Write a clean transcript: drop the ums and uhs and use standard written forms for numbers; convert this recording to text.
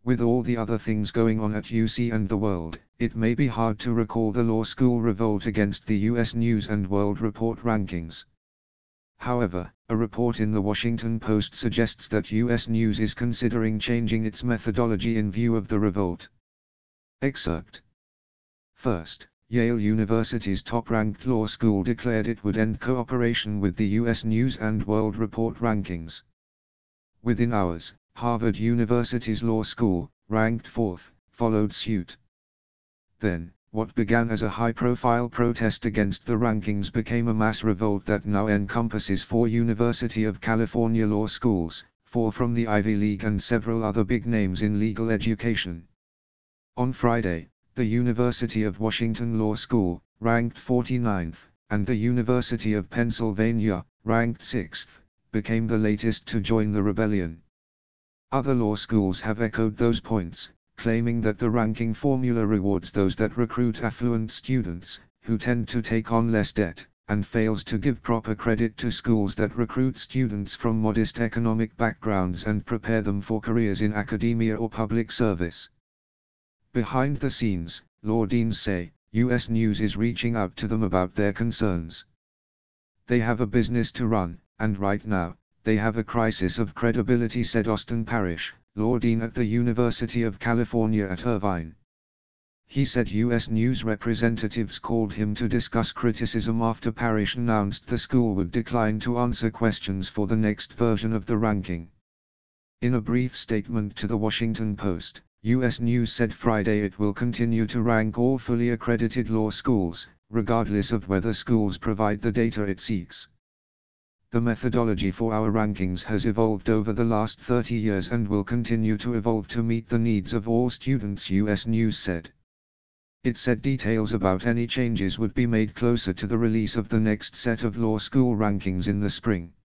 With all the other things going on at UC and the world, it may be hard to recall the law school revolt against the US News and World Report rankings. However, a report in the Washington Post suggests that US News is considering changing its methodology in view of the revolt. Excerpt. First, Yale University's top-ranked law school declared it would end cooperation with the US News and World Report rankings. Within hours, Harvard University's law school, ranked fourth, followed suit. Then, what began as a high-profile protest against the rankings became a mass revolt that now encompasses 4 University of California law schools, 4 from the Ivy League and several other big names in legal education. On Friday, the University of Washington Law School, ranked 49th, and the University of Pennsylvania, ranked 6th, became the latest to join the rebellion. Other law schools have echoed those points, claiming that the ranking formula rewards those that recruit affluent students, who tend to take on less debt, and fails to give proper credit to schools that recruit students from modest economic backgrounds and prepare them for careers in academia or public service. Behind the scenes, law deans say, US News is reaching out to them about their concerns. They have a business to run, and right now, they have a crisis of credibility, said Austin Parrish, law dean at the University of California at Irvine. He said US News representatives called him to discuss criticism after Parrish announced the school would decline to answer questions for the next version of the ranking. In a brief statement to the Washington Post, US News said Friday it will continue to rank all fully accredited law schools, regardless of whether schools provide the data it seeks. The methodology for our rankings has evolved over the last 30 years and will continue to evolve to meet the needs of all students, US News said. It said details about any changes would be made closer to the release of the next set of law school rankings in the spring.